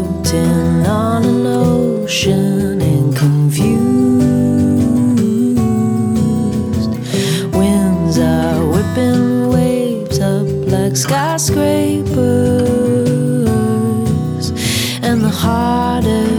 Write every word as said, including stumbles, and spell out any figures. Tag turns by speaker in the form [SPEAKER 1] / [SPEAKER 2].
[SPEAKER 1] floating on an ocean and confused. Winds are whipping waves up like skyscrapers, and the hardest